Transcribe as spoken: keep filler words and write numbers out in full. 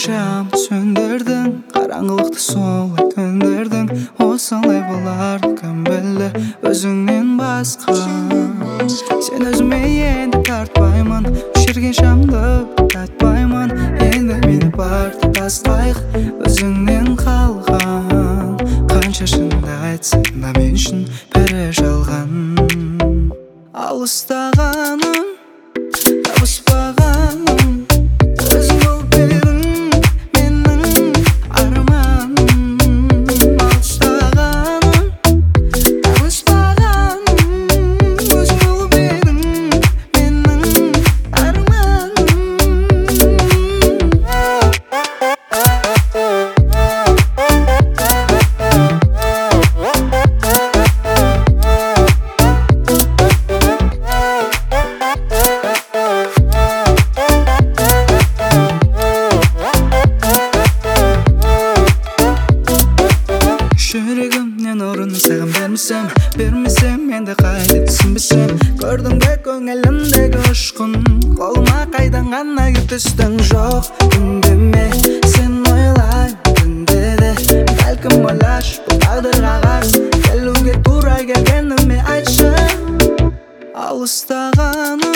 шам сөндірдің, қараңғылықты солай төндірдің. Осылай болар кім білді өзіңнен басқа. Сен өзіме енді тартпаймын, өшірген шамды татпаймын. Енді мені барды басқайық, өзіңнен қалған. Қанша шынды айтсам да мен үшін бәрі жалған. Алыстағаным, табыспағаным, өзің болып едің менің арманым. Алыстағаным, табыспағаным, өзің болып едің менің арманым. Жүрегімнен орын саған бермесем, бермесем енді қайда түсінбесем. Көрдің бе көңілімдегі ұшқын, қолыма қайдан ғана келіп түстің. Жоқ үндеме, сен ойлай түнде де. Бәлкім ойлаш бұл тағдырға қарсы, келуге тура келгеніме айтшы. Алыстағаным,